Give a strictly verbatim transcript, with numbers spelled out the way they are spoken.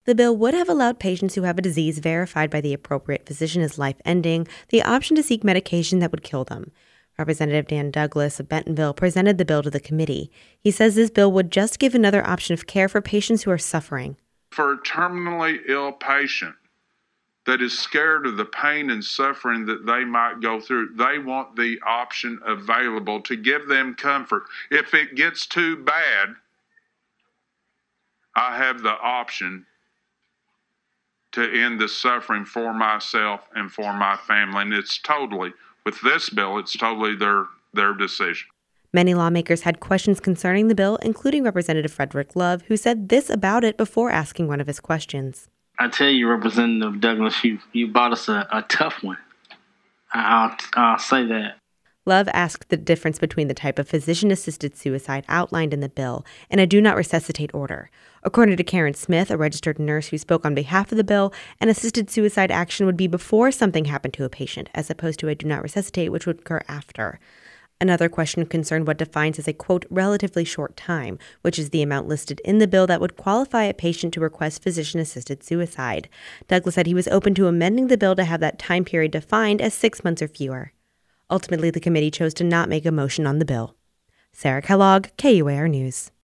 The bill would have allowed patients who have a disease verified by the appropriate physician as life-ending the option to seek medication that would kill them. Representative Dan Douglas of Bentonville presented the bill to the committee. He says this bill would just give another option of care for patients who are suffering. For a terminally ill patient that is scared of the pain and suffering that they might go through, they want the option available to give them comfort. If it gets too bad, I have the option to end the suffering for myself and for my family. And it's totally, with this bill, it's totally their, their decision. Many lawmakers had questions concerning the bill, including Representative Frederick Love, who said this about it before asking one of his questions. I tell you, Representative Douglas, you, you bought us a, a tough one. I'll, I'll say that. Love asked the difference between the type of physician-assisted suicide outlined in the bill and a do not resuscitate order. According to Karen Smith, a registered nurse who spoke on behalf of the bill, an assisted suicide action would be before something happened to a patient, as opposed to a do not resuscitate, which would occur after. Another question concerned what defines as a, quote, relatively short time, which is the amount listed in the bill that would qualify a patient to request physician-assisted suicide. Douglas said he was open to amending the bill to have that time period defined as six months or fewer. Ultimately, the committee chose to not make a motion on the bill. Sarah Kellogg, K U A R News.